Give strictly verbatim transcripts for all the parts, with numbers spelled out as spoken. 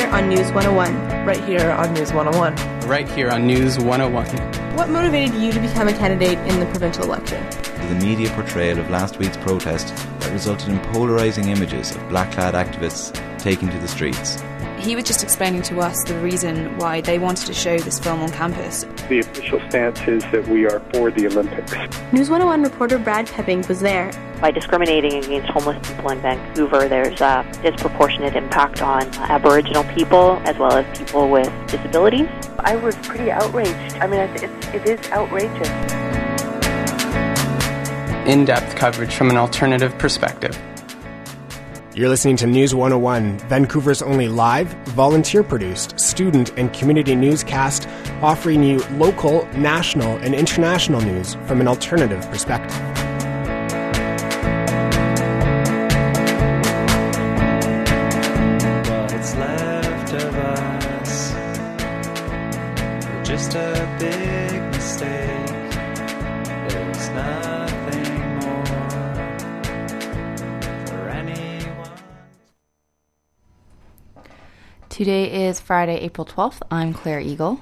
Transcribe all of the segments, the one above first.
here on News one oh one. Right here on News one oh one. Right here on News one oh one. What motivated you to become a candidate in the provincial election? The media portrayal of last week's protest that resulted in polarising images of black-clad activists taking to the streets. He was just explaining to us the reason why they wanted to show this film on campus. The official stance is that we are for the Olympics. News one oh one reporter Brad Pepping was there. By discriminating against homeless people in Vancouver, there's a disproportionate impact on Aboriginal people as well as people with disabilities. I was pretty outraged. I mean, it's, it is outrageous. In-depth coverage from an alternative perspective. You're listening to News one oh one, Vancouver's only live, volunteer-produced, student and community newscast offering you local, national, and international news from an alternative perspective. What's left of us, we're just a big mistake. There's nothing more for anyone. Today is Friday, April twelfth. I'm Claire Eagle.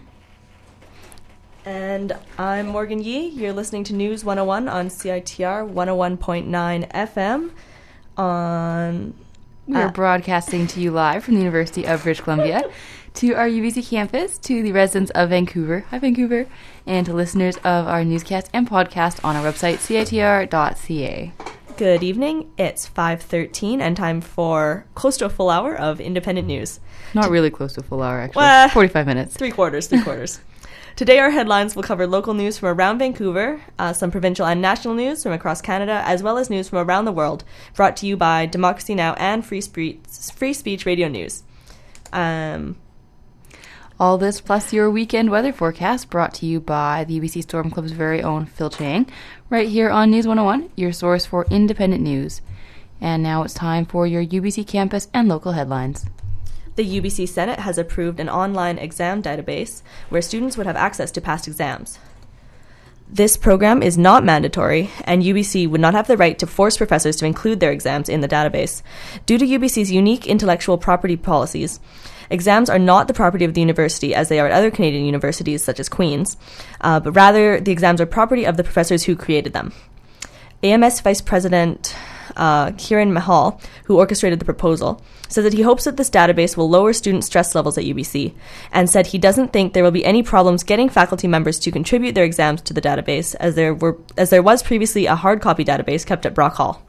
And I'm Morgan Yee. You're listening to News one oh one on C I T R one oh one point nine F M. On We're uh, broadcasting to you live from the University of British Columbia, to our U B C campus, to the residents of Vancouver, hi Vancouver, and to listeners of our newscast and podcast on our website, C I T R dot C A. Good evening. It's five thirteen and time for close to a full hour of independent news. Not really close to a full hour, actually. Well, forty-five minutes. Three quarters, three quarters. Today our headlines will cover local news from around Vancouver, uh, some provincial and national news from across Canada, as well as news from around the world, brought to you by Democracy Now! And Free Speech, Free Speech Radio News. Um, All this plus your weekend weather forecast brought to you by the U B C Storm Club's very own Phil Chang, right here on News one oh one, your source for independent news. And now it's time for your U B C campus and local headlines. The U B C Senate has approved an online exam database where students would have access to past exams. This program is not mandatory, and U B C would not have the right to force professors to include their exams in the database. Due to U B C's unique intellectual property policies, exams are not the property of the university as they are at other Canadian universities such as Queen's, uh, but rather the exams are property of the professors who created them. A M S Vice President uh, Kiran Mahal, who orchestrated the proposal, said that he hopes that this database will lower student stress levels at U B C, and said he doesn't think there will be any problems getting faculty members to contribute their exams to the database, as there were as there was previously a hard copy database kept at Brock Hall.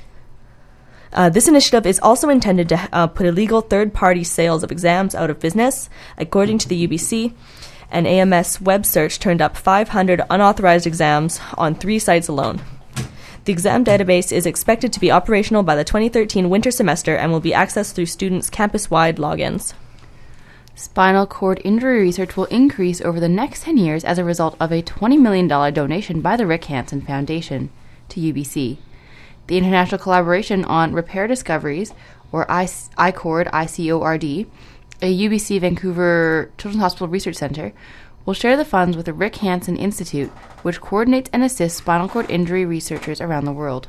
Uh, this initiative is also intended to uh, put illegal third-party sales of exams out of business. According to the U B C, an A M S web search turned up five hundred unauthorized exams on three sites alone. The exam database is expected to be operational by the twenty thirteen winter semester and will be accessed through students' campus-wide logins. Spinal cord injury research will increase over the next ten years as a result of a twenty million dollars donation by the Rick Hansen Foundation to U B C. The International Collaboration on Repair Discoveries, or I C O R D, I C O R D, a U B C Vancouver Children's Hospital Research Centre, will share the funds with the Rick Hansen Institute, which coordinates and assists spinal cord injury researchers around the world.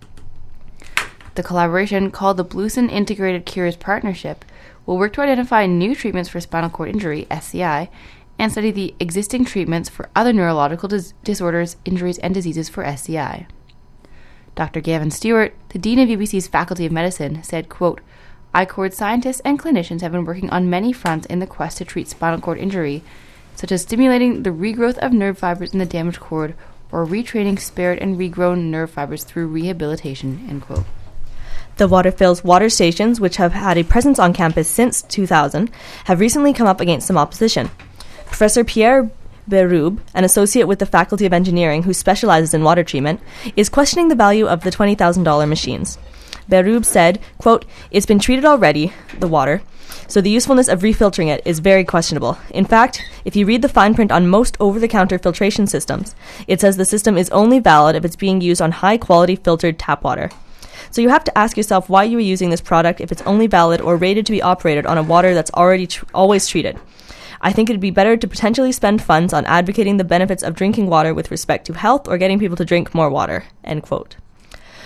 The collaboration, called the Bluesen Integrated Cures Partnership, will work to identify new treatments for spinal cord injury, S C I, and study the existing treatments for other neurological dis- disorders, injuries, and diseases for S C I. Doctor Gavin Stewart, the Dean of U B C's Faculty of Medicine, said, quote, I C O R D scientists and clinicians have been working on many fronts in the quest to treat spinal cord injury, such as stimulating the regrowth of nerve fibers in the damaged cord or retraining spared and regrown nerve fibers through rehabilitation, end quote. The Waterfills water stations, which have had a presence on campus since two thousand, have recently come up against some opposition. Professor Pierre Berube, an associate with the Faculty of Engineering who specializes in water treatment, is questioning the value of the twenty thousand dollars machines. Berube said, quote, it's been treated already, the water, so the usefulness of refiltering it is very questionable. In fact, if you read the fine print on most over-the-counter filtration systems, it says the system is only valid if it's being used on high-quality filtered tap water. So you have to ask yourself why you are using this product if it's only valid or rated to be operated on a water that's already tr- always treated. I think it would be better to potentially spend funds on advocating the benefits of drinking water with respect to health or getting people to drink more water, end quote.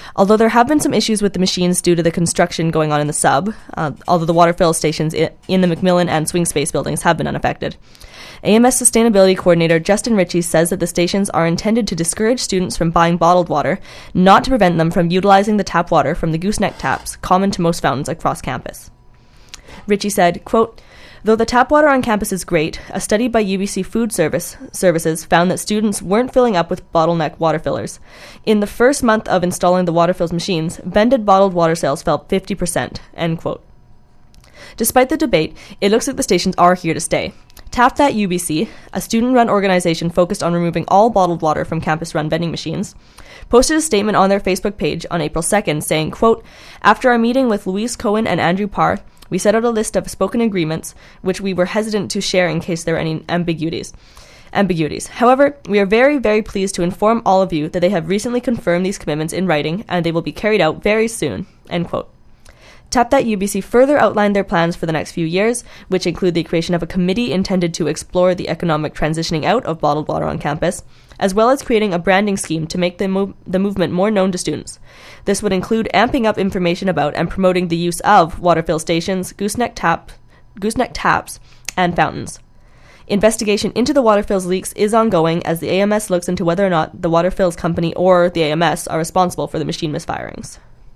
Although there have been some issues with the machines due to the construction going on in the sub, uh, although the water fill stations i- in the Macmillan and Swing Space buildings have been unaffected. A M S Sustainability Coordinator Justin Ritchie says that the stations are intended to discourage students from buying bottled water, not to prevent them from utilizing the tap water from the gooseneck taps common to most fountains across campus. Ritchie said, quote, "Though the tap water on campus is great, a study by U B C Food Service Services found that students weren't filling up with bottleneck water fillers. In the first month of installing the water fills machines, vended bottled water sales fell fifty percent, end quote. Despite the debate, it looks like the stations are here to stay. Tap That U B C, a student-run organization focused on removing all bottled water from campus-run vending machines, posted a statement on their Facebook page on April second saying, quote, "After our meeting with Louise Cohen and Andrew Parr, we set out a list of spoken agreements, which we were hesitant to share in case there were any ambiguities. Ambiguities. However, we are very, very pleased to inform all of you that they have recently confirmed these commitments in writing, and they will be carried out very soon," end quote. Tap That U B C further outlined their plans for the next few years, which include the creation of a committee intended to explore the economic transitioning out of bottled water on campus, as well as creating a branding scheme to make the, mov- the movement more known to students. This would include amping up information about and promoting the use of water fill stations, gooseneck, tap, gooseneck taps, and fountains. Investigation into the water fills leaks is ongoing as the A M S looks into whether or not the water fills company or the A M S are responsible for the machine misfirings.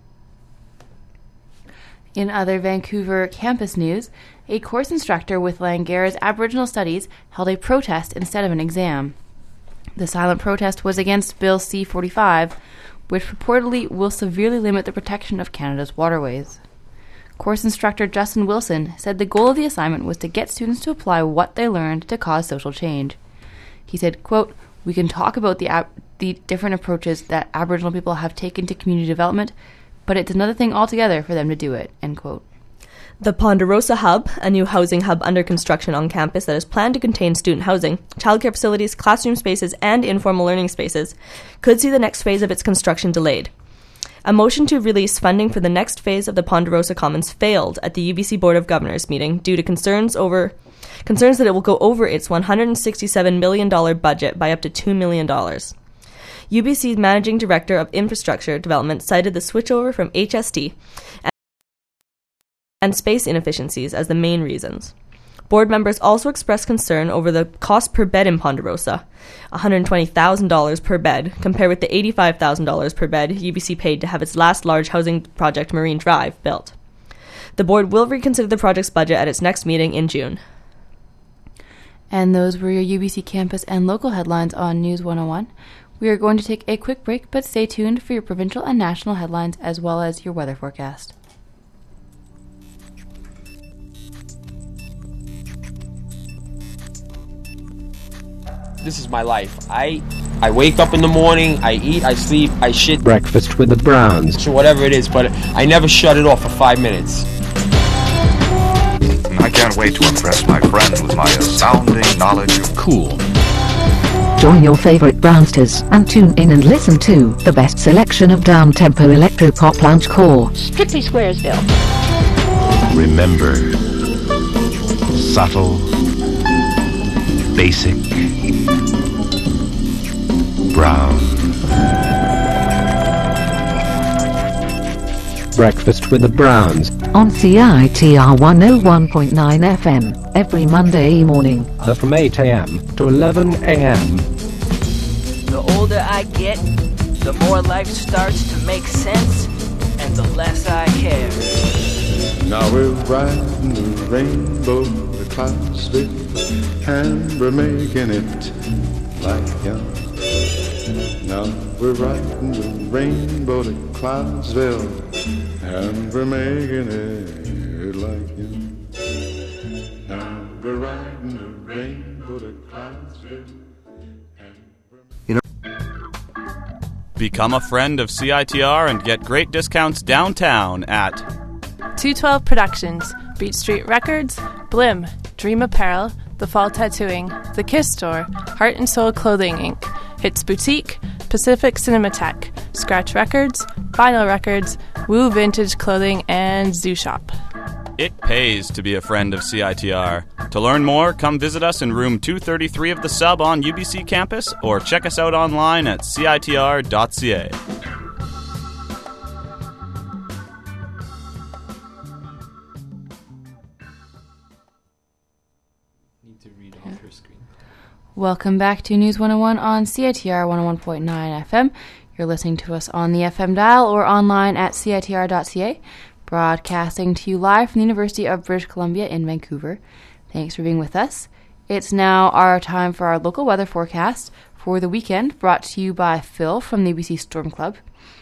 In other Vancouver campus news, a course instructor with Langara's Aboriginal Studies held a protest instead of an exam. The silent protest was against Bill C forty-five, which purportedly will severely limit the protection of Canada's waterways. Course instructor Justin Wilson said the goal of the assignment was to get students to apply what they learned to cause social change. He said, quote, "We can talk about the, ab- the different approaches that Aboriginal people have taken to community development, but it's another thing altogether for them to do it," end quote. The Ponderosa Hub, a new housing hub under construction on campus that is planned to contain student housing, childcare facilities, classroom spaces, and informal learning spaces, could see the next phase of its construction delayed. A motion to release funding for the next phase of the Ponderosa Commons failed at the U B C Board of Governors meeting due to concerns over concerns that it will go over its one hundred sixty-seven million dollars budget by up to two million dollars. U B C's Managing Director of Infrastructure Development cited the switchover from H S T and space inefficiencies as the main reasons. Board members also expressed concern over the cost per bed in Ponderosa, one hundred twenty thousand dollars per bed, compared with the eighty-five thousand dollars per bed U B C paid to have its last large housing project, Marine Drive, built. The board will reconsider the project's budget at its next meeting in June. And those were your U B C campus and local headlines on News one oh one. We are going to take a quick break, but stay tuned for your provincial and national headlines as well as your weather forecast. This is my life. I I wake up in the morning, I eat, I sleep, I shit. Breakfast with the Browns. Sure, whatever it is, but I never shut it off for five minutes. I can't wait to impress my friends with my astounding knowledge of cool. Join your favorite Brownsters and tune in and listen to the best selection of down-tempo electro-pop loungecore. Strictly Squaresville. Remember, subtle, basic, brown. Breakfast with the Browns. On C I T R one oh one point nine F M, every Monday morning. Uh, from eight a.m. to eleven a.m. The older I get, the more life starts to make sense, and the less I care. Now we're riding the rainbow to Clarksville, and we're making it like young. Now we're riding the rainbow to Clarksville, and we're making it like young. Now we're riding the rainbow to Clarksville. Become a friend of C I T R and get great discounts downtown at two twelve Productions, Beach Street Records, Blim, Dream Apparel, The Fall Tattooing, The Kiss Store, Heart and Soul Clothing Incorporated, Hits Boutique, Pacific Cinematheque, Scratch Records, Vinyl Records, Woo Vintage Clothing, and Zoo Shop. It pays to be a friend of C I T R. To learn more, come visit us in room two thirty-three of the Sub on U B C campus or check us out online at C I T R dot C A. Welcome back to News one oh one on C I T R one oh one point nine F M. You're listening to us on the F M dial or online at C I T R dot C A, broadcasting to you live from the University of British Columbia in Vancouver. Thanks for being with us. It's now our time for our local weather forecast for the weekend, brought to you by Phil from the U B C Storm Club.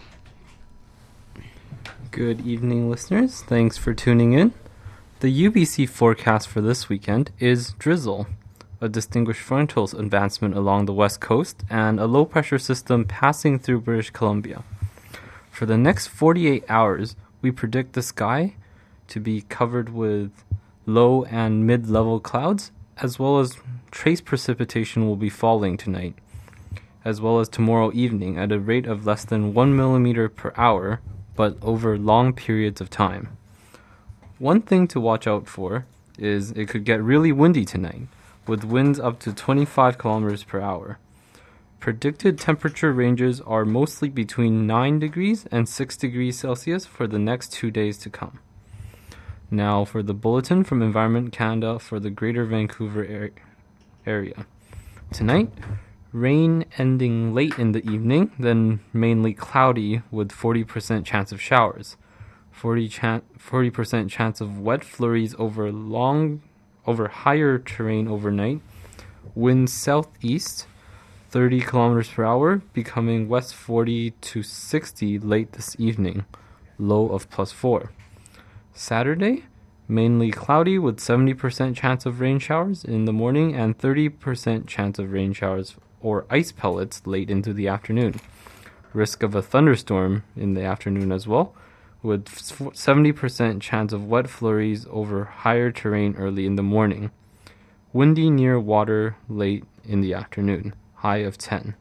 Good evening, listeners. Thanks for tuning in. The U B C forecast for this weekend is drizzle, a distinguished frontal advancement along the west coast, and a low-pressure system passing through British Columbia. For the next forty-eight hours, we predict the sky to be covered with low and mid-level clouds, as well as trace precipitation will be falling tonight, as well as tomorrow evening at a rate of less than one millimeter per hour, but over long periods of time. One thing to watch out for is it could get really windy tonight, with winds up to twenty-five kilometers per hour. Predicted temperature ranges are mostly between nine degrees and six degrees Celsius for the next two days to come. Now for the bulletin from Environment Canada for the Greater Vancouver er- area. Tonight, rain ending late in the evening, then mainly cloudy with forty percent chance of showers. forty chan- forty percent chance of wet flurries over long over higher terrain overnight. Winds southeast, thirty kilometers per hour, becoming west forty to sixty late this evening, low of plus four. Saturday, mainly cloudy with seventy percent chance of rain showers in the morning and thirty percent chance of rain showers or ice pellets late into the afternoon. Risk of a thunderstorm in the afternoon as well, with seventy percent chance of wet flurries over higher terrain early in the morning. Windy near water late in the afternoon, high of ten.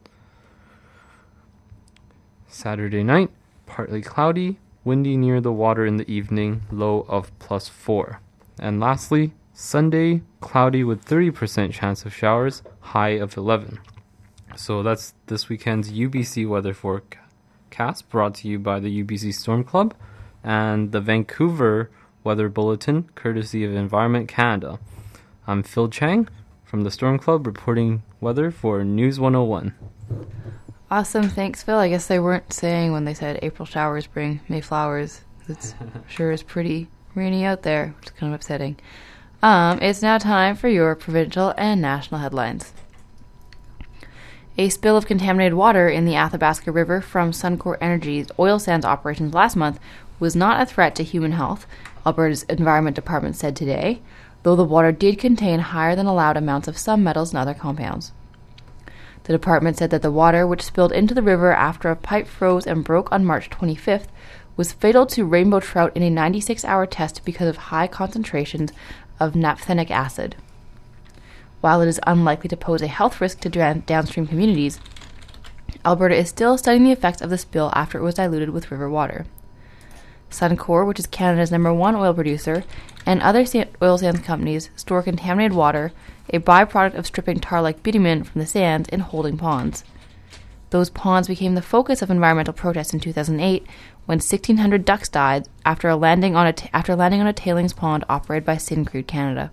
Saturday night, partly cloudy, windy near the water in the evening, low of plus four. And lastly, Sunday, cloudy with thirty percent chance of showers, high of eleven. So that's this weekend's U B C weather forecast, brought to you by the U B C Storm Club and the Vancouver Weather Bulletin, courtesy of Environment Canada. I'm Phil Chang from the Storm Club, reporting weather for News one oh one. Awesome, thanks, Phil. I guess they weren't saying when they said April showers bring May flowers. It sure is pretty rainy out there, which is kind of upsetting. Um, it's now time for your provincial and national headlines. A spill of contaminated water in the Athabasca River from Suncor Energy's oil sands operations last month was not a threat to human health, Alberta's Environment Department said today, though the water did contain higher than allowed amounts of some metals and other compounds. The department said that the water, which spilled into the river after a pipe froze and broke on March twenty-fifth, was fatal to rainbow trout in a ninety-six hour test because of high concentrations of naphthenic acid. While it is unlikely to pose a health risk to down- downstream communities, Alberta is still studying the effects of the spill after it was diluted with river water. Suncor, which is Canada's number one oil producer, and other sa- oil sands companies store contaminated water, a byproduct of stripping tar-like bitumen from the sands, in holding ponds. Those ponds became the focus of environmental protests in two thousand eight, when sixteen hundred ducks died after landing on a t- after landing on a tailings pond operated by Syncrude Canada.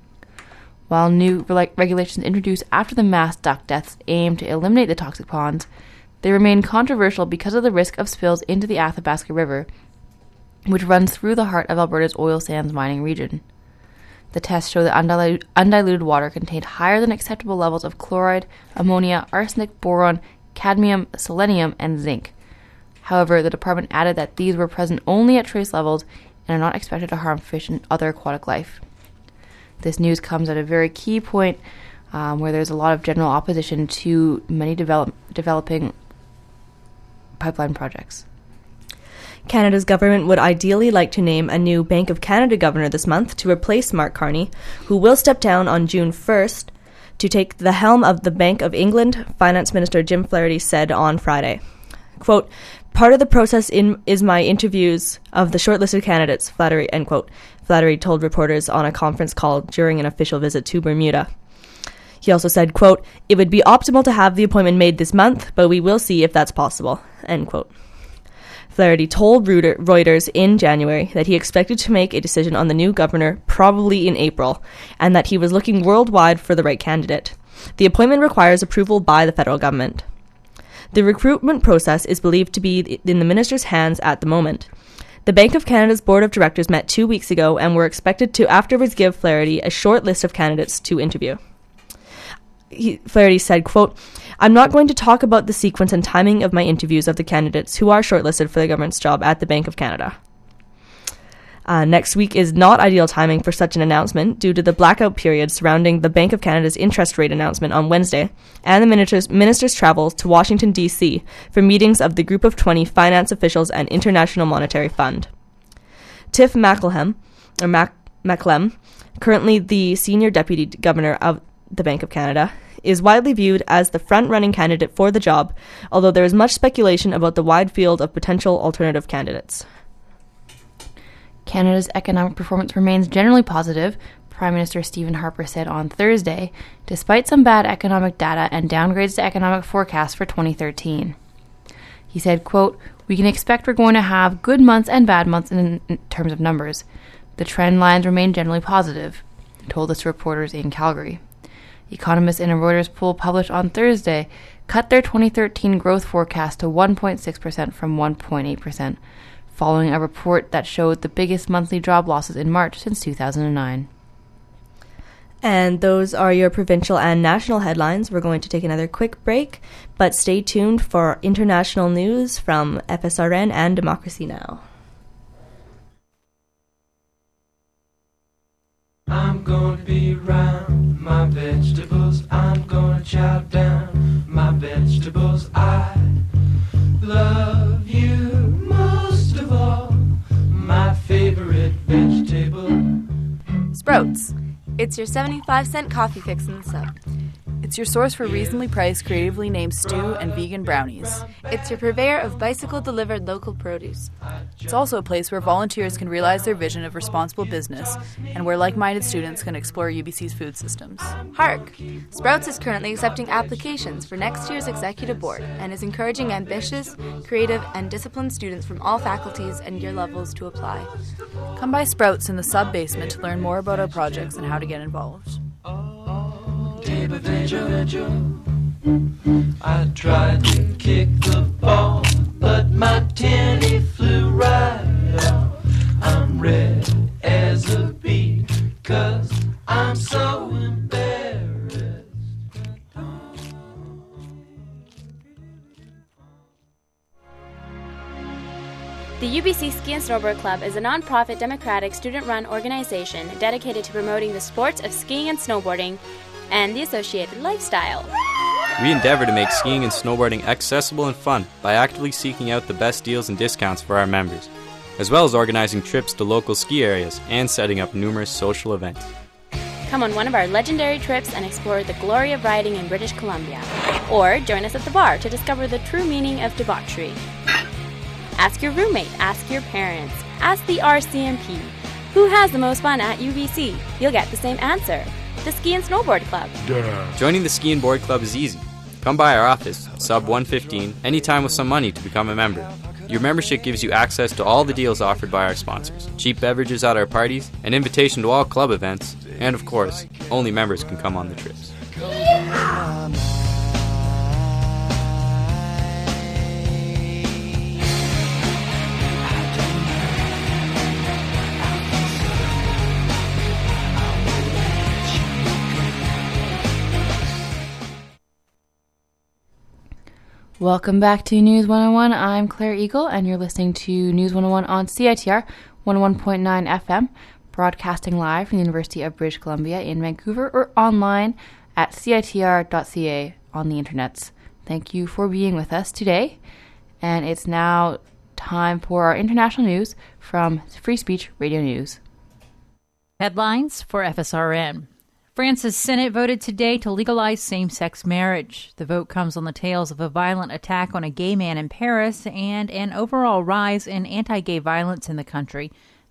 While new re- regulations introduced after the mass duck deaths aim to eliminate the toxic ponds, they remain controversial because of the risk of spills into the Athabasca River, which runs through the heart of Alberta's oil sands mining region. The tests show that undilute, undiluted water contained higher than acceptable levels of chloride, ammonia, arsenic, boron, cadmium, selenium, and zinc. However, the department added that these were present only at trace levels and are not expected to harm fish and other aquatic life. This news comes at a very key point um, where there's a lot of general opposition to many develop, developing pipeline projects. Canada's government would ideally like to name a new Bank of Canada governor this month to replace Mark Carney, who will step down on June first to take the helm of the Bank of England, Finance Minister Jim Flaherty said on Friday. Quote, "Part of the process in, is my interviews of the shortlisted candidates," Flaherty, end quote. Flaherty told reporters on a conference call during an official visit to Bermuda. He also said, quote, "It would be optimal to have the appointment made this month, but we will see if that's possible," end quote. Flaherty told Reuters in January that he expected to make a decision on the new governor probably in April, and that he was looking worldwide for the right candidate. The appointment requires approval by the federal government. The recruitment process is believed to be in the minister's hands at the moment. The Bank of Canada's Board of Directors met two weeks ago and were expected to afterwards give Flaherty a short list of candidates to interview. He, Flaherty said, quote, "I'm not going to talk about the sequence and timing of my interviews of the candidates who are shortlisted for the government's job at the Bank of Canada. Uh, next week is not ideal timing for such an announcement due to the blackout period surrounding the Bank of Canada's interest rate announcement on Wednesday and the minister's, minister's travel to Washington, D C for meetings of the Group of twenty finance officials and International Monetary Fund. Tiff Macklem, or Mac, Macklem, currently the senior deputy governor of the Bank of Canada, is widely viewed as the front-running candidate for the job, although there is much speculation about the wide field of potential alternative candidates. Canada's economic performance remains generally positive, Prime Minister Stephen Harper said on Thursday, despite some bad economic data and downgrades to economic forecasts for twenty thirteen. He said, quote, "We can expect we're going to have good months and bad months in, in terms of numbers. The trend lines remain generally positive," he told this to reporters in Calgary. Economists in a Reuters poll published on Thursday cut their twenty thirteen growth forecast to one point six percent from one point eight percent, following a report that showed the biggest monthly job losses in March since two thousand nine. And those are your provincial and national headlines. We're going to take another quick break, but stay tuned for international news from F S R N and Democracy Now! I'm gonna be round my vegetables. I'm gonna chow down my vegetables. I love you most of all. My favorite vegetable. Sprouts. It's your seventy-five cent coffee fix in the sub. It's your source for reasonably priced, creatively named stew and vegan brownies. It's your purveyor of bicycle-delivered local produce. It's also a place where volunteers can realize their vision of responsible business and where like-minded students can explore U B C's food systems. Hark! Sprouts is currently accepting applications for next year's executive board and is encouraging ambitious, creative, and disciplined students from all faculties and year levels to apply. Come by Sprouts in the sub-basement to learn more about our projects and how to get involved. I tried to kick the ball, but my tenny flew right off. I'm red as a bee, 'cause I'm so embarrassed. The U B C Ski and Snowboard Club is a non-profit, democratic, student-run organization dedicated to promoting the sports of skiing and snowboarding and the associated lifestyle. We endeavor to make skiing and snowboarding accessible and fun by actively seeking out the best deals and discounts for our members, as well as organizing trips to local ski areas and setting up numerous social events. Come on one of our legendary trips and explore the glory of riding in British Columbia. Or join us at the bar to discover the true meaning of debauchery. Ask your roommate, ask your parents, ask the R C M P. Who has the most fun at U B C? You'll get the same answer. The Ski and Snowboard Club. Duh. Joining the Ski and Board Club is easy. Come by our office, sub one fifteen, anytime with some money to become a member. Your membership gives you access to all the deals offered by our sponsors, cheap beverages at our parties, an invitation to all club events, and of course, only members can come on the trips. Welcome back to News one oh one. I'm Claire Eagle, and you're listening to News one oh one on C I T R one oh one point nine F M, broadcasting live from the University of British Columbia in Vancouver, or online at C I T R dot C A on the internets. Thank you for being with us today, and it's now time for our international news from Free Speech Radio News. Headlines for F S R N. France's Senate voted today to legalize same-sex marriage. The vote comes on the tails of a violent attack on a gay man in Paris and an overall rise in anti-gay violence in the country. The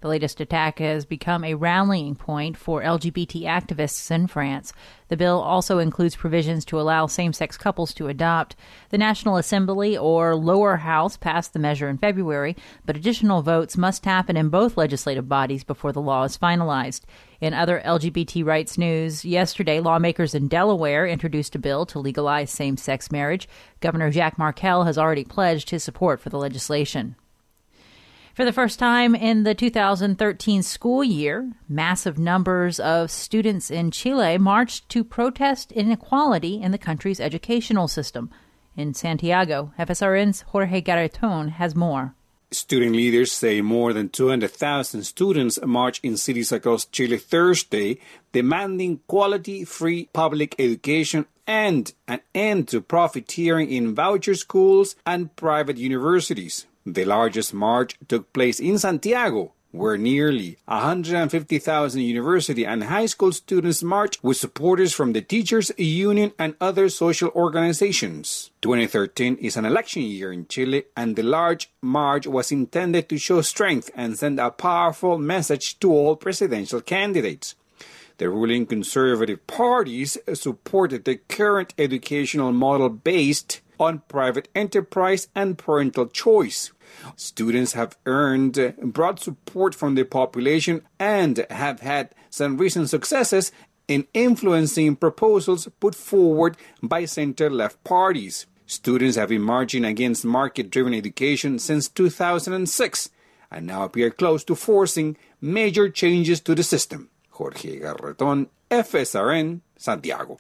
The latest attack has become a rallying point for L G B T activists in France. The bill also includes provisions to allow same-sex couples to adopt. The National Assembly, or lower house, passed the measure in February, but additional votes must happen in both legislative bodies before the law is finalized. In other L G B T rights news, yesterday, lawmakers in Delaware introduced a bill to legalize same-sex marriage. Governor Jack Markell has already pledged his support for the legislation. For the first time in the two thousand thirteen school year, massive numbers of students in Chile marched to protest inequality in the country's educational system. In Santiago, F S R N's Jorge Garreton has more. Student leaders say more than two hundred thousand students marched in cities across Chile Thursday, demanding quality, free public education and an end to profiteering in voucher schools and private universities. The largest march took place in Santiago, where nearly one hundred fifty thousand university and high school students marched with supporters from the Teachers Union and other social organizations. twenty thirteen is an election year in Chile, and the large march was intended to show strength and send a powerful message to all presidential candidates. The ruling conservative parties supported the current educational model based on private enterprise and parental choice. Students have earned broad support from the population and have had some recent successes in influencing proposals put forward by center-left parties. Students have been marching against market-driven education since two thousand six and now appear close to forcing major changes to the system. Jorge Garreton, F S R N, Santiago.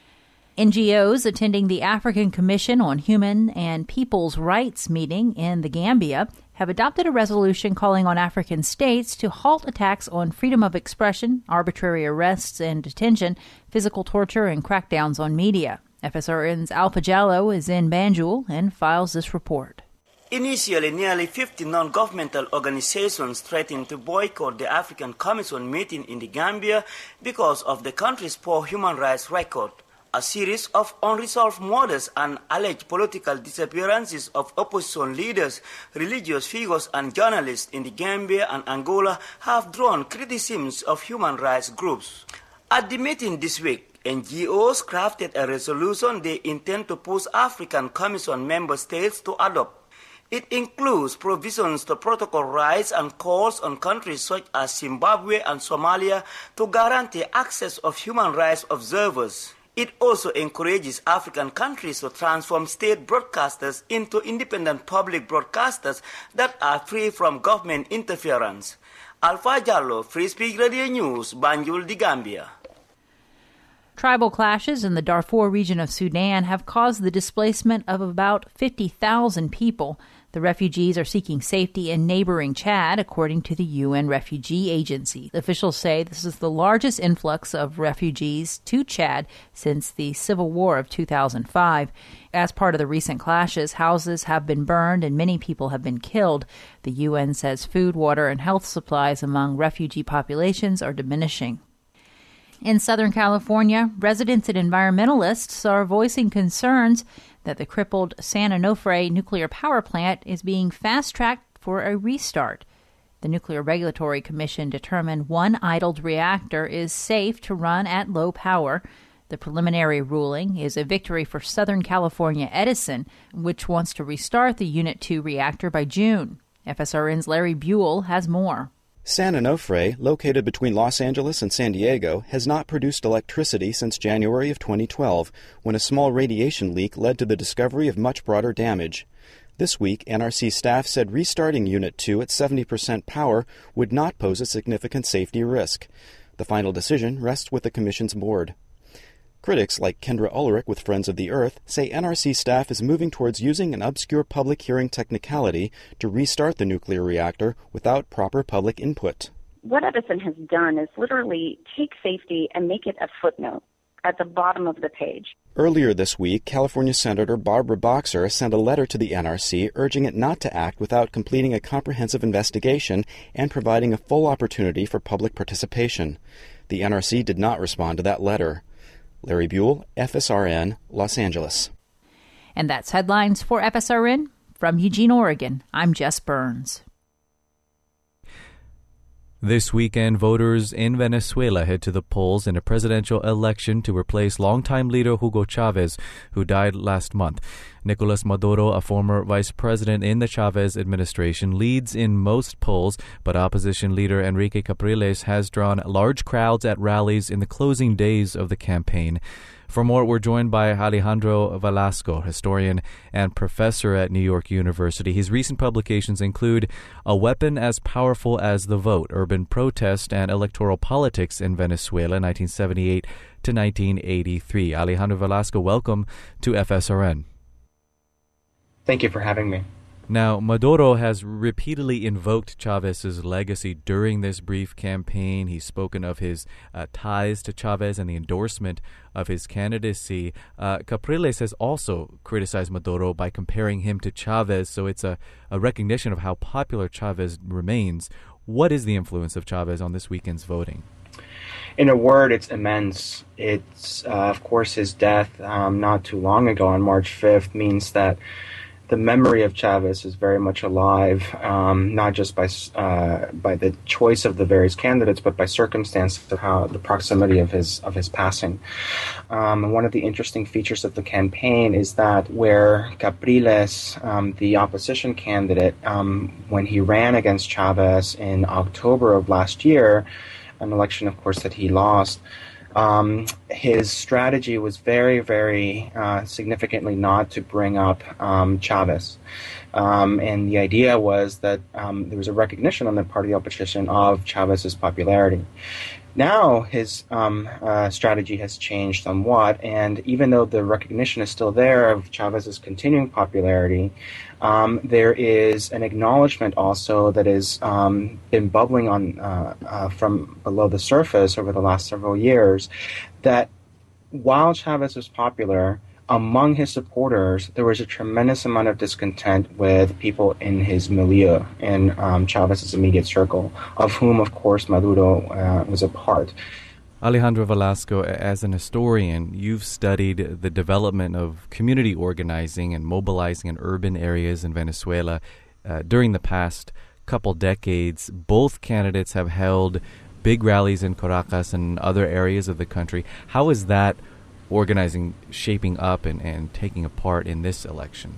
N G Os attending the African Commission on Human and People's Rights meeting in the Gambia have adopted a resolution calling on African states to halt attacks on freedom of expression, arbitrary arrests and detention, physical torture, and crackdowns on media. F S R N's Alpha Jallo is in Banjul and files this report. Initially, nearly fifty non-governmental organizations threatened to boycott the African Commission meeting in the Gambia because of the country's poor human rights record. A series of unresolved murders and alleged political disappearances of opposition leaders, religious figures and journalists in the Gambia and Angola have drawn criticisms of human rights groups. At the meeting this week, N G Os crafted a resolution they intend to push African Commission member states to adopt. It includes provisions to protocol rights and calls on countries such as Zimbabwe and Somalia to guarantee access of human rights observers. It also encourages African countries to transform state broadcasters into independent public broadcasters that are free from government interference. Alpha Jallo, Free Speak Radio News, Banjul, the Gambia. Tribal clashes in the Darfur region of Sudan have caused the displacement of about fifty thousand people. The refugees are seeking safety in neighboring Chad, according to the U N Refugee Agency. Officials say this is the largest influx of refugees to Chad since the civil war of two thousand five. As part of the recent clashes, houses have been burned and many people have been killed. The U N says food, water, and health supplies among refugee populations are diminishing. In Southern California, residents and environmentalists are voicing concerns that the crippled San Onofre nuclear power plant is being fast-tracked for a restart. The Nuclear Regulatory Commission determined one idled reactor is safe to run at low power. The preliminary ruling is a victory for Southern California Edison, which wants to restart the Unit two reactor by June. F S R N's Larry Buell has more. San Onofre, located between Los Angeles and San Diego, has not produced electricity since January of twenty twelve, when a small radiation leak led to the discovery of much broader damage. This week, N R C staff said restarting Unit two at seventy percent power would not pose a significant safety risk. The final decision rests with the Commission's board. Critics like Kendra Ulrich with Friends of the Earth say N R C staff is moving towards using an obscure public hearing technicality to restart the nuclear reactor without proper public input. What Edison has done is literally take safety and make it a footnote at the bottom of the page. Earlier this week, California Senator Barbara Boxer sent a letter to the N R C urging it not to act without completing a comprehensive investigation and providing a full opportunity for public participation. The N R C did not respond to that letter. Larry Buell, F S R N, Los Angeles. And that's headlines for F S R N. From Eugene, Oregon, I'm Jess Burns. This weekend, voters in Venezuela head to the polls in a presidential election to replace longtime leader Hugo Chavez, who died last month. Nicolas Maduro, a former vice president in the Chavez administration, leads in most polls, but opposition leader Enrique Capriles has drawn large crowds at rallies in the closing days of the campaign. For more, we're joined by Alejandro Velasco, historian and professor at New York University. His recent publications include A Weapon as Powerful as the Vote, Urban Protest and Electoral Politics in Venezuela, nineteen seventy-eight to nineteen eighty-three. Alejandro Velasco, welcome to F S R N. Thank you for having me. Now, Maduro has repeatedly invoked Chavez's legacy during this brief campaign. He's spoken of his uh, ties to Chavez and the endorsement of his candidacy. Uh, Capriles has also criticized Maduro by comparing him to Chavez, so it's a, a recognition of how popular Chavez remains. What is the influence of Chavez on this weekend's voting? In a word, it's immense. It's, uh, of course, his death um, not too long ago on March fifth means that the memory of Chavez is very much alive, um, not just by uh, by the choice of the various candidates, but by circumstance of how the proximity of his of his passing. Um, and one of the interesting features of the campaign is that where Capriles, um, the opposition candidate, um, when he ran against Chavez in October of last year, an election, of course, that he lost. Um, his strategy was very, very uh, significantly not to bring up um, Chavez. Um, and the idea was that um, there was a recognition on the part of the opposition of Chavez's popularity. Now his um, uh, strategy has changed somewhat, and even though the recognition is still there of Chavez's continuing popularity, um, there is an acknowledgement also that has um, been bubbling on uh, uh, from below the surface over the last several years that while Chavez was popular, among his supporters, there was a tremendous amount of discontent with people in his milieu, in um, Chavez's immediate circle, of whom, of course, Maduro uh, was a part. Alejandro Velasco, as an historian, you've studied the development of community organizing and mobilizing in urban areas in Venezuela uh, during the past couple decades. Both candidates have held big rallies in Caracas and other areas of the country. How is that organizing shaping up and, and taking a part in this election?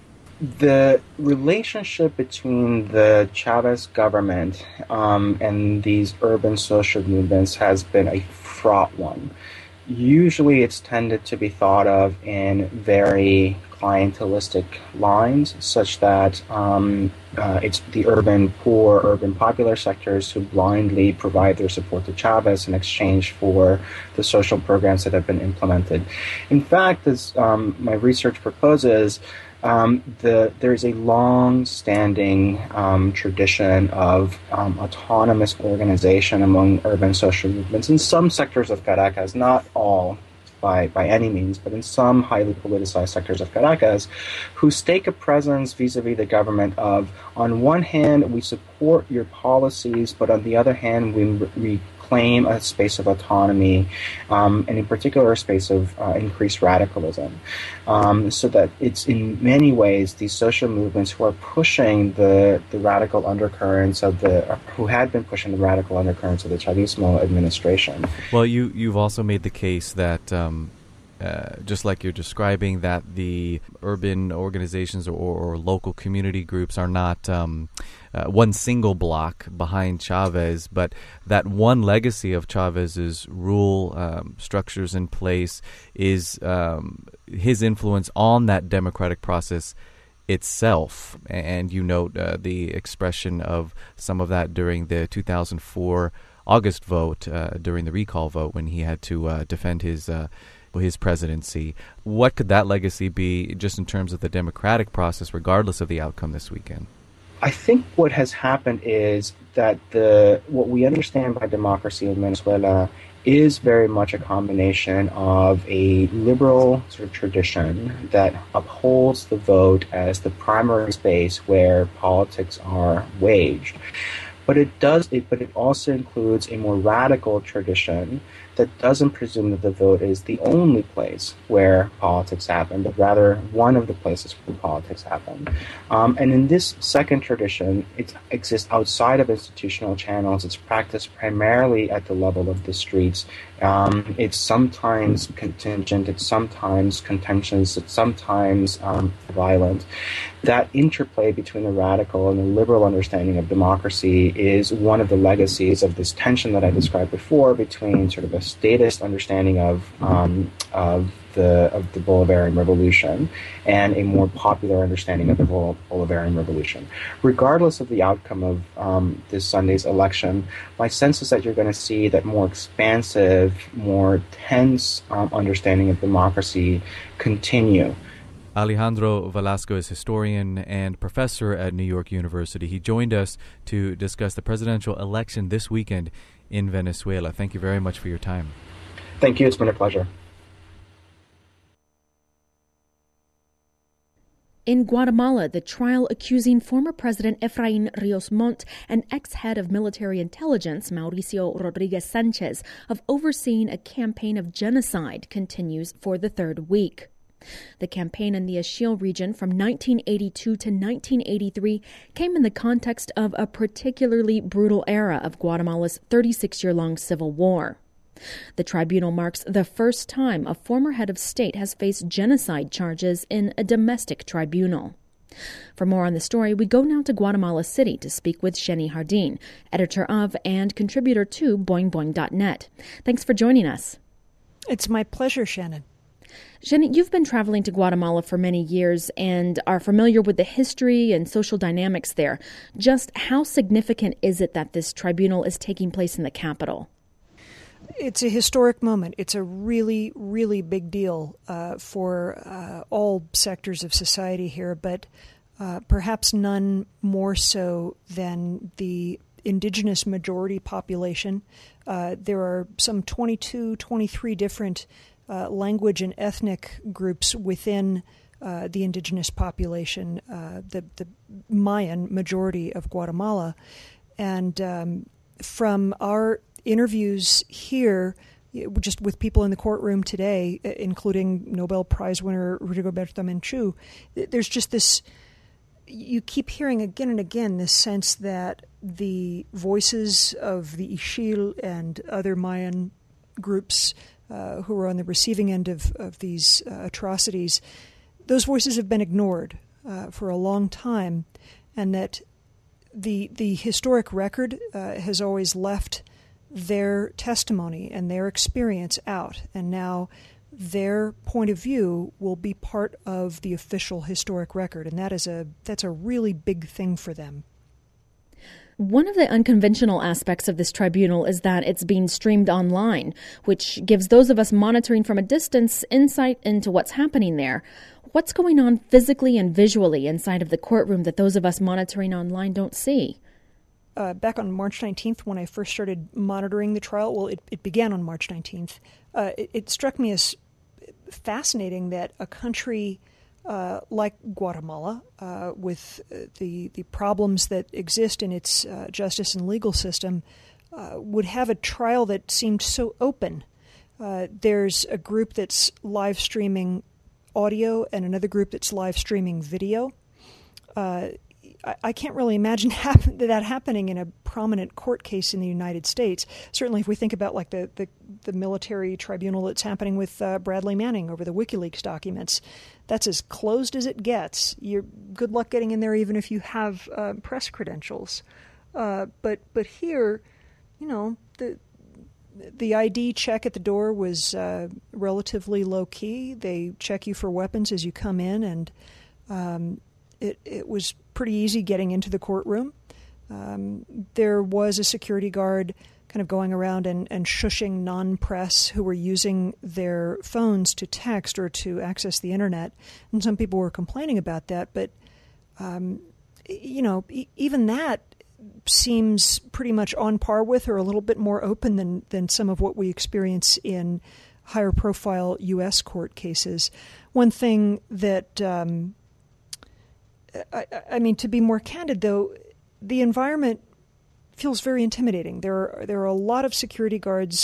The relationship between the Chavez government um, and these urban social movements has been a fraught one. Usually it's tended to be thought of in very clientelistic lines, such that um, uh, it's the urban poor, urban popular sectors who blindly provide their support to Chavez in exchange for the social programs that have been implemented. In fact, as um, my research proposes, Um, the, there's a long-standing um, tradition of um, autonomous organization among urban social movements in some sectors of Caracas, not all by, by any means, but in some highly politicized sectors of Caracas, who stake a presence vis-a-vis the government of, on one hand, we support your policies, but on the other hand, we, we claim a space of autonomy, um, and in particular a space of uh, increased radicalism. Um, so that it's in many ways these social movements who are pushing the, the radical undercurrents of the, uh, who had been pushing the radical undercurrents of the Chavismo administration. Well, you, you've also made the case that um Uh, just like you're describing, that the urban organizations or, or local community groups are not um, uh, one single block behind Chavez, but that one legacy of Chavez's rule, um, structures in place, is um, his influence on that democratic process itself. And you note uh, the expression of some of that during the two thousand four August vote, uh, during the recall vote, when he had to uh, defend his uh, his presidency. What could that legacy be just in terms of the democratic process, regardless of the outcome this weekend? I think what has happened is that the what we understand by democracy in Venezuela is very much a combination of a liberal sort of tradition that upholds the vote as the primary space where politics are waged. But it does. It, but it also includes a more radical tradition that doesn't presume that the vote is the only place where politics happen, but rather one of the places where politics happen. Um, and in this second tradition, it exists outside of institutional channels. It's practiced primarily at the level of the streets. Um, it's sometimes contingent, it's sometimes contentious, it's sometimes um, violent. That interplay between the radical and the liberal understanding of democracy is one of the legacies of this tension that I described before between sort of a statist understanding of um, of the of the Bolivarian Revolution and a more popular understanding of the Bol- Bolivarian Revolution. Regardless of the outcome of um, this Sunday's election, my sense is that you're going to see that more expansive, more tense um, understanding of democracy continue. Alejandro Velasco is historian and professor at New York University. He joined us to discuss the presidential election this weekend in Venezuela. Thank you very much for your time. Thank you. It's been a pleasure. In Guatemala, the trial accusing former President Efraín Ríos Montt and ex-head of military intelligence Mauricio Rodriguez Sanchez of overseeing a campaign of genocide continues for the third week. The campaign in the Ixil region from nineteen eighty-two to nineteen eighty-three came in the context of a particularly brutal era of Guatemala's thirty-six-year-long civil war. The tribunal marks the first time a former head of state has faced genocide charges in a domestic tribunal. For more on the story, we go now to Guatemala City to speak with Xeni Jardin, editor of and contributor to boing boing dot net. Thanks for joining us. It's my pleasure, Shannon. Xeni, you've been traveling to Guatemala for many years and are familiar with the history and social dynamics there. Just how significant is it that this tribunal is taking place in the capital? It's a historic moment. It's a really, really big deal uh, for uh, all sectors of society here, but uh, perhaps none more so than the indigenous majority population. Uh, there are some twenty-two, twenty-three different uh, language and ethnic groups within uh, the indigenous population, uh, the, the Mayan majority of Guatemala. And um, from our interviews here, just with people in the courtroom today, including Nobel Prize winner Rigoberta Menchú, there's just this, you keep hearing again and again this sense that the voices of the Ixil and other Mayan groups uh, who are on the receiving end of, of these uh, atrocities, those voices have been ignored uh, for a long time, and that the the historic record uh, has always left their testimony and their experience out, and now their point of view will be part of the official historic record, and that is a that's a really big thing for them. One of the unconventional aspects of this tribunal is that it's being streamed online, which gives those of us monitoring from a distance insight into what's happening there. What's going on physically and visually inside of the courtroom that those of us monitoring online don't see? Uh, back on March nineteenth, when I first started monitoring the trial, well, it, it began on March nineteenth, uh, it, it struck me as fascinating that a country uh, like Guatemala, uh, with the, the problems that exist in its uh, justice and legal system, uh, would have a trial that seemed so open. Uh, there's a group that's live streaming audio and another group that's live streaming video. Uh, I can't really imagine happen, that happening in a prominent court case in the United States. Certainly if we think about like the, the, the military tribunal that's happening with uh, Bradley Manning over the WikiLeaks documents, that's as closed as it gets. You're good luck getting in there even if you have uh, press credentials. Uh, but but here, you know, the the I D check at the door was uh, relatively low key. They check you for weapons as you come in, and um, it it was pretty easy getting into the courtroom. Um, there was a security guard kind of going around and, and shushing non-press who were using their phones to text or to access the internet. And some people were complaining about that, but, um, you know, e- even that seems pretty much on par with or a little bit more open than, than some of what we experience in higher profile U S court cases. One thing that, um, I, I mean, to be more candid, though, the environment feels very intimidating. There are there are a lot of security guards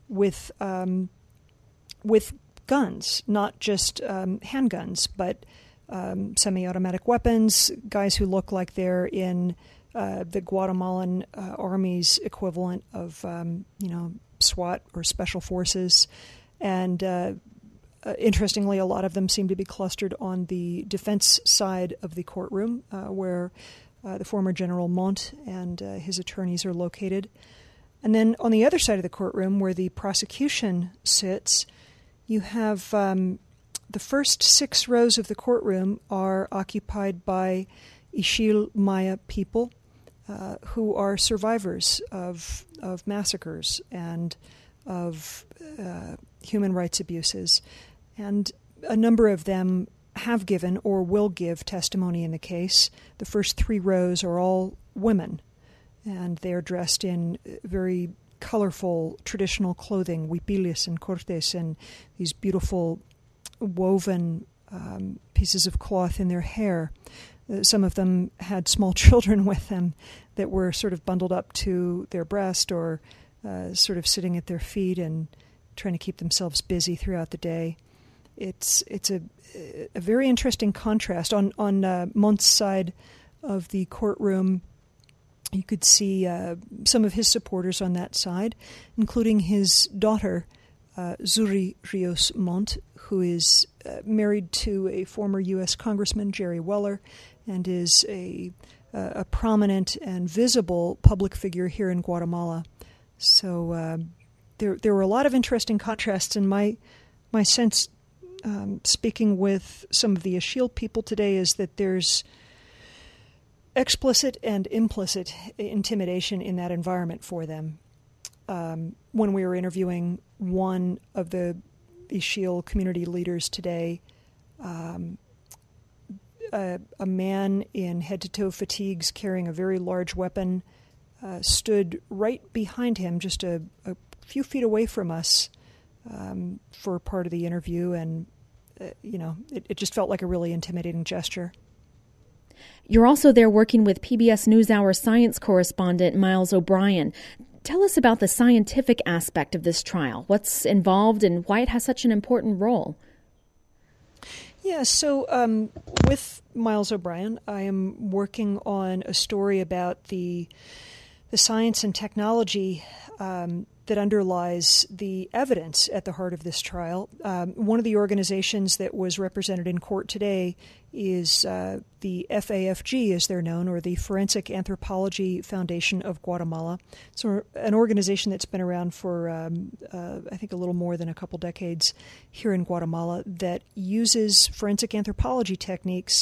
with um, with guns, not just um, handguns, but um, semi-automatic weapons, guys who look like they're in uh, the Guatemalan uh, Army's equivalent of, um, you know, SWAT or Special Forces. And uh, uh, interestingly, a lot of them seem to be clustered on the defense side of the courtroom, uh, where uh, the former General Montt and uh, his attorneys are located. And then on the other side of the courtroom, where the prosecution sits, you have um, the first six rows of the courtroom are occupied by Ixil Maya people uh, who are survivors of of massacres and of uh, human rights abuses. And a number of them have given or will give testimony in the case. The first three rows are all women, and they are dressed in very colorful traditional clothing, huipiles and cortes, and these beautiful woven um, pieces of cloth in their hair. Uh, some of them had small children with them that were sort of bundled up to their breast or uh, sort of sitting at their feet and trying to keep themselves busy throughout the day. It's it's a a very interesting contrast. On on uh, Montt's side of the courtroom, you could see uh, some of his supporters on that side, including his daughter, uh, Zuri Rios Montt, who is uh, married to a former U S Congressman, Jerry Weller, and is a, uh, a prominent and visible public figure here in Guatemala. So uh, there there were a lot of interesting contrasts, and my, my sense, um, speaking with some of the Ixil people today, is that there's explicit and implicit intimidation in that environment for them. Um, when we were interviewing one of the Ixil community leaders today, um, a, a man in head-to-toe fatigues carrying a very large weapon uh, stood right behind him, just a, a few feet away from us um, for part of the interview, and uh, you know, it, it just felt like a really intimidating gesture. You're also there working with P B S NewsHour science correspondent Miles O'Brien. Tell us about the scientific aspect of this trial. What's involved and why it has such an important role? Yeah, so um, with Miles O'Brien, I am working on a story about the the science and technology um, that underlies the evidence at the heart of this trial. Um, one of the organizations that was represented in court today is uh, the F A F G, as they're known, or the Forensic Anthropology Foundation of Guatemala. It's an organization that's been around for, um, uh, I think, a little more than a couple decades here in Guatemala that uses forensic anthropology techniques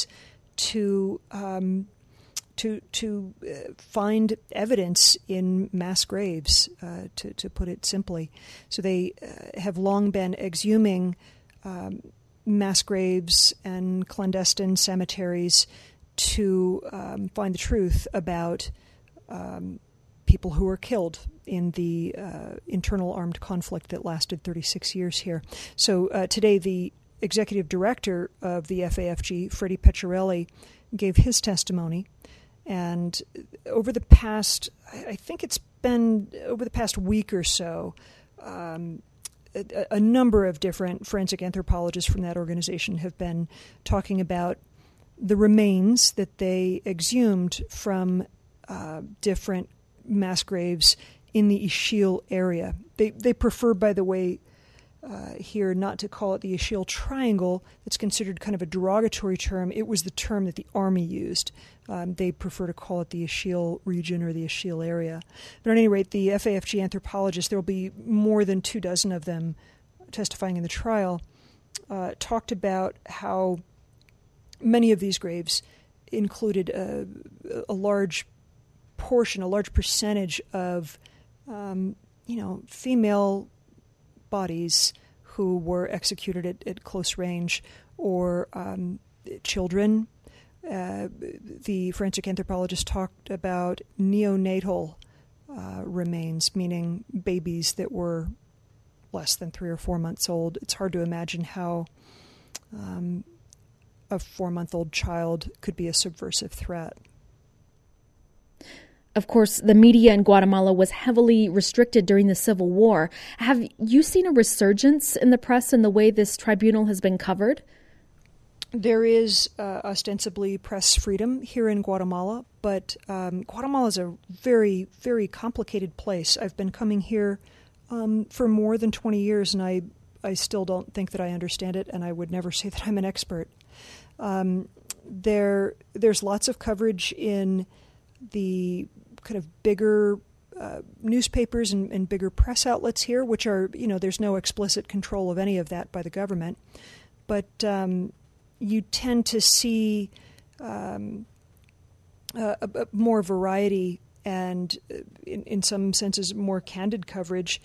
to um, to to uh, find evidence in mass graves, uh, to, to put it simply. So they uh, have long been exhuming um, mass graves and clandestine cemeteries to um, find the truth about um, people who were killed in the uh, internal armed conflict that lasted thirty-six years here. So uh, today the executive director of the F A F G, Freddie Pecciarelli, gave his testimony. And over the past, I think it's been over the past week or so, um, a, a number of different forensic anthropologists from that organization have been talking about the remains that they exhumed from uh, different mass graves in the Ixil area. They they prefer, by the way, uh, here not to call it the Ixil Triangle. That's considered kind of a derogatory term. It was the term that the Army used. Um, they prefer to call it the Ixil region or the Ixil area. But at any rate, the F A F G anthropologists, there will be more than two dozen of them testifying in the trial, uh, talked about how many of these graves included a, a large portion, a large percentage of, um, you know, female bodies who were executed at, at close range, or um, children. Uh, the forensic anthropologist talked about neonatal uh, remains, meaning babies that were less than three or four months old. It's hard to imagine how um, a four-month-old child could be a subversive threat. Of course, the media in Guatemala was heavily restricted during the Civil War. Have you seen a resurgence in the press in the way this tribunal has been covered? There is uh, ostensibly press freedom here in Guatemala, but um, Guatemala is a very, very complicated place. I've been coming here um, for more than twenty years, and I, I still don't think that I understand it, and I would never say that I'm an expert. Um, there, there's lots of coverage in the kind of bigger uh, newspapers and, and bigger press outlets here, which are, you know, there's no explicit control of any of that by the government. But um, you tend to see um, a, a more variety and, in, in some senses, more candid coverage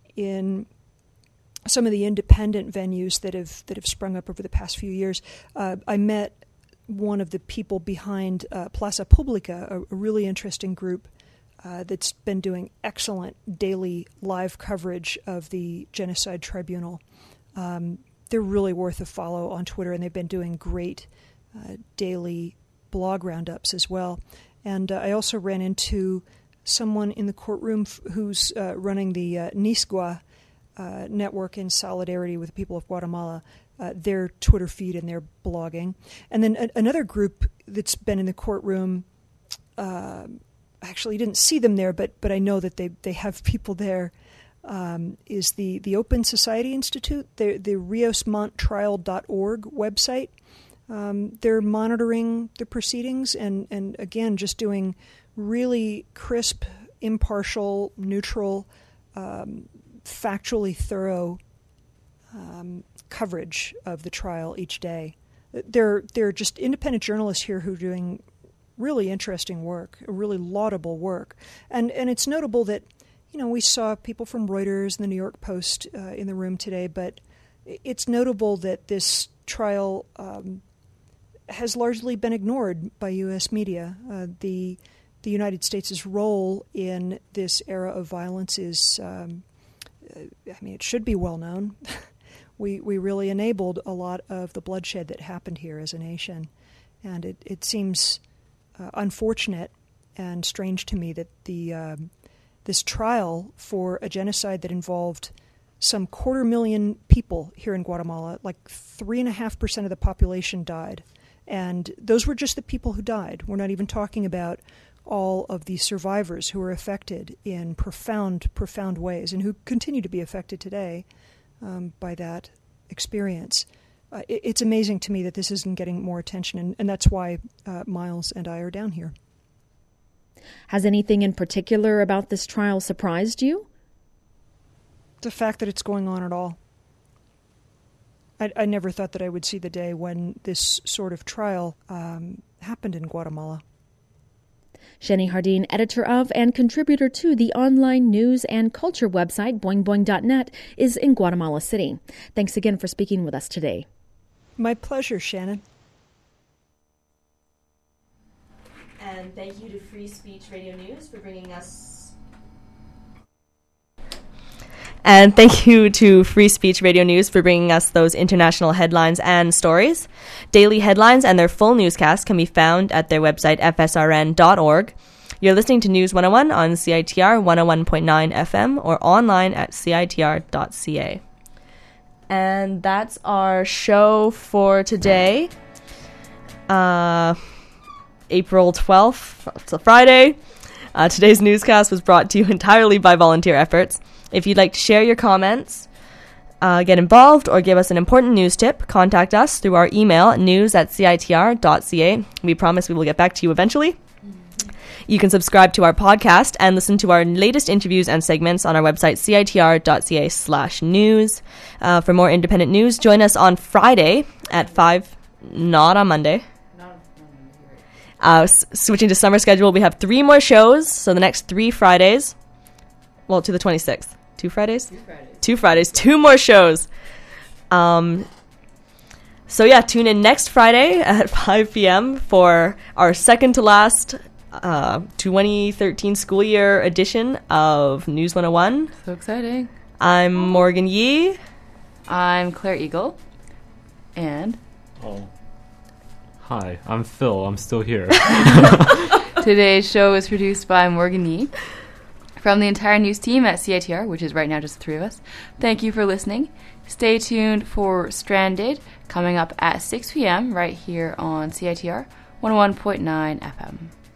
in some of the independent venues that have that have sprung up over the past few years. Uh, I met one of the people behind uh, Plaza Publica, a, a really interesting group uh, that's been doing excellent daily live coverage of the Genocide Tribunal. Um, they're really worth a follow on Twitter, and they've been doing great uh, daily blog roundups as well. And uh, I also ran into someone in the courtroom f- who's uh, running the uh, Nisgua uh, network in solidarity with the people of Guatemala. Uh, their Twitter feed and their blogging. And then a- another group that's been in the courtroom, uh, actually didn't see them there, but but I know that they, they have people there, um, is the, the Open Society Institute, the, the rios mont trial dot org website. Um, they're monitoring the proceedings and, and, again, just doing really crisp, impartial, neutral, um, factually thorough um coverage of the trial each day. They're, they're just independent journalists here who are doing really interesting work, really laudable work. And and it's notable that, you know, we saw people from Reuters and the New York Post uh, in the room today, but it's notable that this trial um, has largely been ignored by U S media. Uh, the, the United States' role in this era of violence is, um, I mean, it should be well known. We we really enabled a lot of the bloodshed that happened here as a nation. And it, it seems uh, unfortunate and strange to me that the um, this trial for a genocide that involved some quarter million people here in Guatemala, like three and a half percent of the population died. And those were just the people who died. We're not even talking about all of the survivors who were affected in profound, profound ways and who continue to be affected today Um, by that experience. Uh, it, it's amazing to me that this isn't getting more attention, and, and that's why uh, Miles and I are down here. Has anything in particular about this trial surprised you? The fact that it's going on at all. I, I never thought that I would see the day when this sort of trial um, happened in Guatemala. Jenny Hardeen, editor of and contributor to the online news and culture website boing boing dot net, is in Guatemala City. Thanks again for speaking with us today. My pleasure, Shannon. And thank you to Free Speech Radio News for bringing us... And thank you to Free Speech Radio News for bringing us those international headlines and stories. Daily headlines and their full newscast can be found at their website, f s r n dot org. You're listening to News one oh one on C I T R one oh one point nine F M or online at c i t r dot c a. And that's our show for today. Uh, April twelfth, it's a Friday. Uh, today's newscast was brought to you entirely by volunteer efforts. If you'd like to share your comments, uh, get involved, or give us an important news tip, contact us through our email at news at c i t r dot c a. We promise we will get back to you eventually. Mm-hmm. You can subscribe to our podcast and listen to our latest interviews and segments on our website, c i t r dot c a slash news. Uh, for more independent news, join us on Friday at five, not on Monday. Uh, s- switching to summer schedule, we have three more shows, so the next three Fridays, well, to the twenty-sixth. Two Fridays? Two Fridays. Two Fridays. Two more shows. Um, so, yeah, tune in next Friday at five p.m. for our second to last uh, twenty thirteen school year edition of News one oh one. So exciting. I'm Morgan Yee. I'm Claire Eagle. And... Oh. Hi, I'm Phil. I'm still here. Today's show was produced by Morgan Yee. From the entire news team at C I T R, which is right now just the three of us, thank you for listening. Stay tuned for Stranded, coming up at six p.m. right here on C I T R one oh one point nine F M.